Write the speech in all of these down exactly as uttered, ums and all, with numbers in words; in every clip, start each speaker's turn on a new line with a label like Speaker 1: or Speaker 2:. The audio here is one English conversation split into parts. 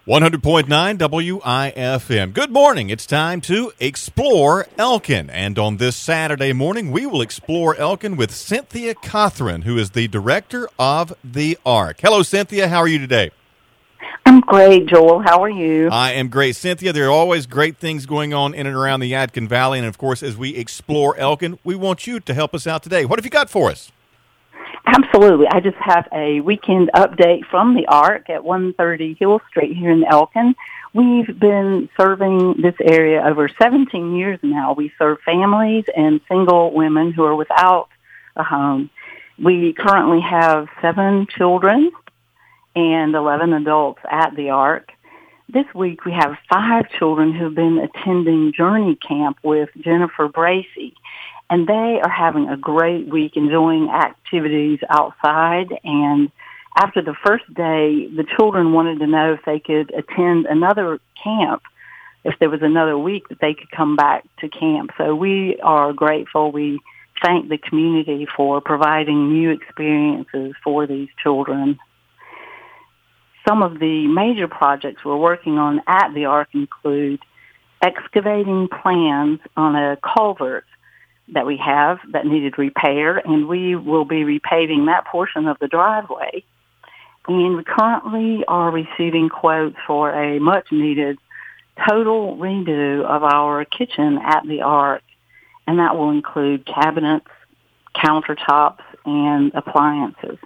Speaker 1: one hundred point nine W I F M. Good morning. It's time to explore Elkin. And on this Saturday morning, we will explore Elkin with Cynthia Cothran, who is the director of the Ark. Hello, Cynthia. How are you today?
Speaker 2: I'm great, Joel. How are you?
Speaker 1: I am great. Cynthia, there are always great things going on in and around the Yadkin Valley. And, of course, as we explore Elkin, we want you to help us out today. What have you got for us?
Speaker 2: Absolutely. I just have a weekend update from the Ark at one thirty Hill Street here in Elkin. We've been serving this area over seventeen years now. We serve families and single women who are without a home. We currently have seven children and eleven adults at the Ark. This week we have five children who've been attending Journey Camp with Jennifer Bracey. And they are having a great week enjoying activities outside. And after the first day, the children wanted to know if they could attend another camp, if there was another week that they could come back to camp. So we are grateful. We thank the community for providing new experiences for these children. Some of the major projects we're working on at the Ark include excavating plans on a culvert that we have that needed repair, and we will be repaving that portion of the driveway. And we currently are receiving quotes for a much-needed total redo of our kitchen at the Ark, and that will include cabinets, countertops, and appliances.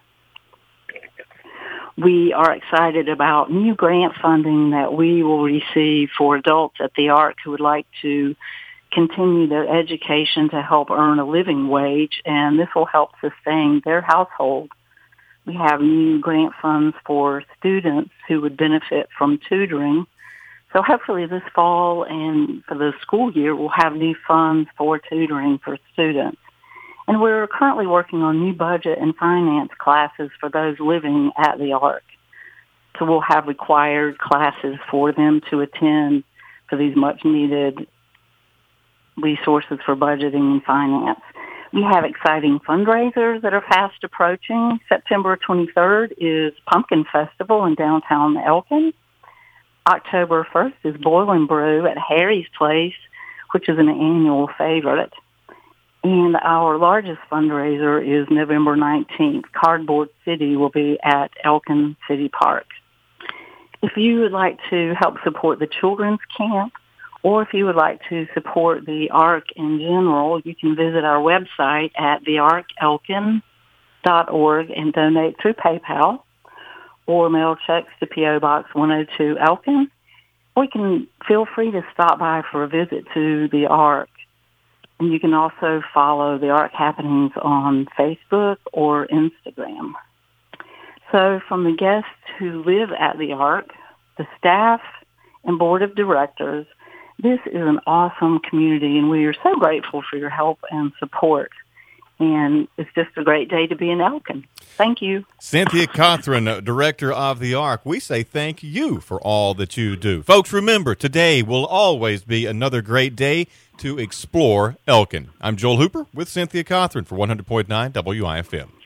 Speaker 2: We are excited about new grant funding that we will receive for adults at the Ark who would like to continue their education to help earn a living wage, and this will help sustain their household. We have new grant funds for students who would benefit from tutoring. So hopefully this fall and for the school year, we'll have new funds for tutoring for students. And we're currently working on new budget and finance classes for those living at the Ark. So we'll have required classes for them to attend for these much-needed resources for budgeting and finance. We have exciting fundraisers that are fast approaching. September twenty-third is Pumpkin Festival in downtown Elkin. October first is Boil and Brew at Harry's Place, which is an annual favorite. And our largest fundraiser is November nineteenth. Cardboard City will be at Elkin City Park. If you would like to help support the children's camp, or if you would like to support the Ark in general, you can visit our website at the ark elkin dot org and donate through PayPal, or mail checks to P O. Box one oh two Elkin. Or you can feel free to stop by for a visit to the Ark. And you can also follow the Ark happenings on Facebook or Instagram. So from the guests who live at the Ark, the staff and board of directors, this is an awesome community, and we are so grateful for your help and support. And it's just a great day to be in Elkin. Thank you.
Speaker 1: Cynthia Cothran, director of the Ark. We say thank you for all that you do. Folks, remember, today will always be another great day to explore Elkin. I'm Joel Hooper with Cynthia Cothran for one hundred point nine W I F M.